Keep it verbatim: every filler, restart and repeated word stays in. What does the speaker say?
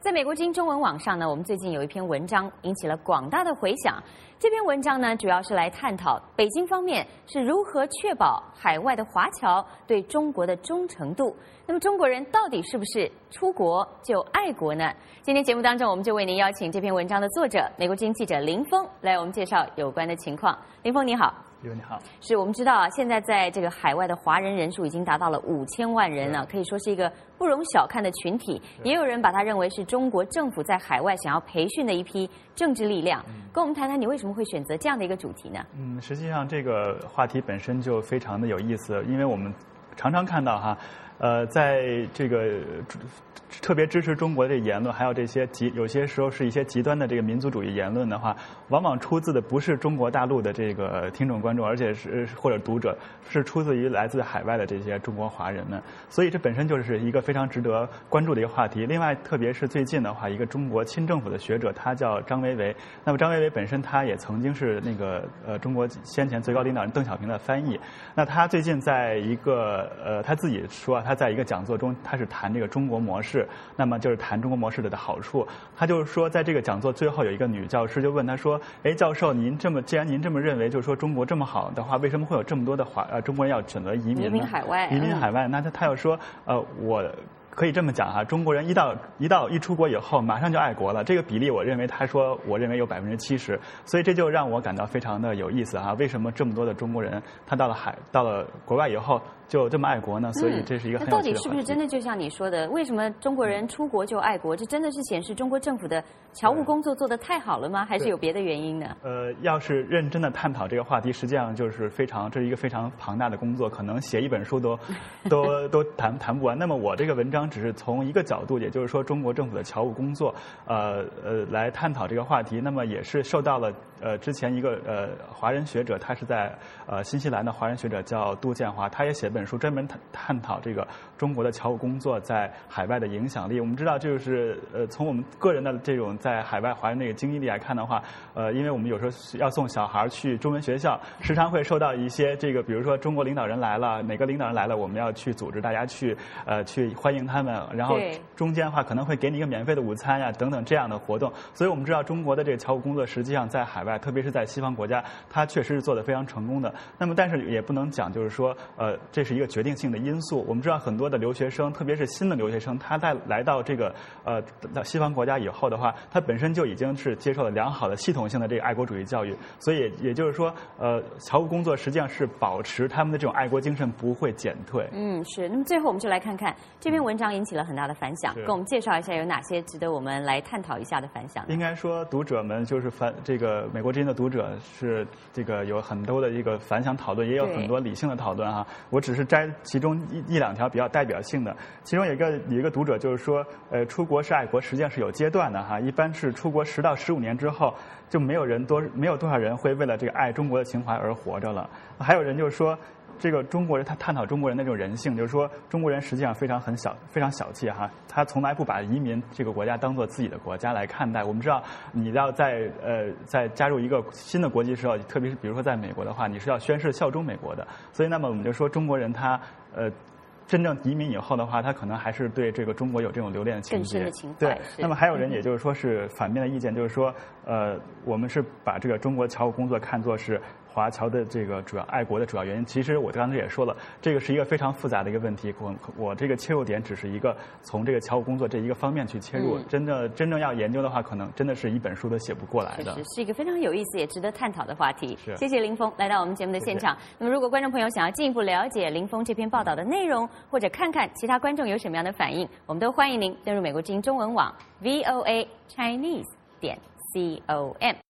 在美国之音中文网上呢，我们最近有一篇文章引起了广大的回响。这篇文章呢，主要是来探讨北京方面是如何确保海外的华侨对中国的忠诚度。那么中国人到底是不是出国就爱国呢？今天节目当中，我们就为您邀请这篇文章的作者，美国之音记者林峰来我们介绍有关的情况。林峰你好。 你好， 是我们知道啊，现在在这个海外的华人人数已经达到了五千万人了，可以说是一个不容小看的群体。也有人把它认为是中国政府在海外想要培训的一批政治力量。嗯、跟我们谈谈，你为什么会选择这样的一个主题呢？ 嗯，实际上这个话题本身就非常的有意思，因为我们常常看到哈，呃，在这个特别支持中国的言论，还有这些极有些时候是一些极端的这个民族主义言论的话，往往出自的不是中国大陆的这个听众观众，而且是或者读者，是出自于来自海外的这些中国华人们。所以这本身就是一个非常值得关注的一个话题。另外，特别是最近的话，一个中国亲政府的学者，他叫张维为。那么张维为本身他也曾经是那个呃中国先前最高领导人邓小平的翻译。那他最近在一个呃他自己说，他在一个讲座中，他是谈这个中国模式。那么就是谈中国模式的好处，他就是说，在这个讲座最后有一个女教师就问他说：“哎，教授，您这么既然您这么认为，就是说中国这么好的话，为什么会有这么多的华呃中国人要选择移民呢？ 移民海外， 移民海外。”那他他又说：“呃，我。”可以这么讲哈，中国人一到一到一出国以后，马上就爱国了。这个比例，我认为他说，我认为有百分之七十，所以这就让我感到非常的有意思哈。为什么这么多的中国人，他到了海到了国外以后就这么爱国呢？所以这是一个很有趣的话题。 那到底是不是真的就像你说的？为什么中国人出国就爱国？这真的是显示中国政府的侨务工作做得太好了吗？还是有别的原因呢？ 呃，要是认真的探讨这个话题，实际上就是非常这是一个非常庞大的工作，可能写一本书都都都谈谈不完。那么我这个文章只是从一个角度，也就是说中国政府的侨务工作，呃呃，来探讨这个话题。那么也是受到了呃之前一个呃华人学者，他是在呃新西兰的华人学者叫杜建华，他也写本书专门探探讨这个中国的侨务工作在海外的影响力。我们知道，就是呃从我们个人的这种在海外华人那个经历力来看的话，呃，因为我们有时候要送小孩去中文学校，时常会受到一些这个，比如说中国领导人来了，哪个领导人来了，我们要去组织大家去呃去欢迎他们。然后中间的话可能会给你一个免费的午餐呀、啊、等等这样的活动，所以我们知道中国的这个侨务工作实际上在海外，特别是在西方国家，它确实是做得非常成功的。那么但是也不能讲就是说呃这是一个决定性的因素。我们知道很多的留学生，特别是新的留学生，他在来到这个呃到西方国家以后的话，他本身就已经是接受了良好的系统性的这个爱国主义教育，所以也就是说呃侨务工作实际上是保持他们的这种爱国精神不会减退。 嗯，是。那么最后我们就来看看这篇文章引起了很大的反响，跟我们介绍一下有哪些值得我们来探讨一下的反响。 应该说，读者们就是反这个美国之音的读者是这个有很多的一个反响讨论，也有很多理性的讨论哈。我只是摘其中一一两条比较代表性的。其中有一个有一个读者就是说，呃，出国是爱国，实际上是有阶段的哈。一般是出国十到十五年之后，就没有人多没有多少人会为了这个爱中国的情怀而活着了。还有人就是说。这个中国人他探讨中国人的这种人性，就是说中国人实际上非常很小非常小气哈，他从来不把移民这个国家当做自己的国家来看待。我们知道，你要在呃在加入一个新的国籍的时候，特别是比如说在美国的话，你是要宣誓效忠美国的。所以那么我们就说中国人他呃。真正移民以后的话，他可能还是对这个中国有这种留恋的情节。 更深的情怀。 对。那么还有人也就是说是反面的意见，就是说，呃，我们是把这个中国侨务工作看作是华侨的这个主要爱国的主要原因。其实我刚才也说了，这个是一个非常复杂的一个问题。我我这个切入点只是一个从这个侨务工作这一个方面去切入。嗯、真的真正要研究的话，可能真的是一本书都写不过来的。 确实是一个非常有意思也值得探讨的话题。 是。 谢谢林峰来到我们节目的现场。谢谢。那么如果观众朋友想要进一步了解林峰这篇报道的内容，或者看看其他观众有什么样的反应，我们都欢迎您登入美国之音中文网 V O A Chinese 点 C O M。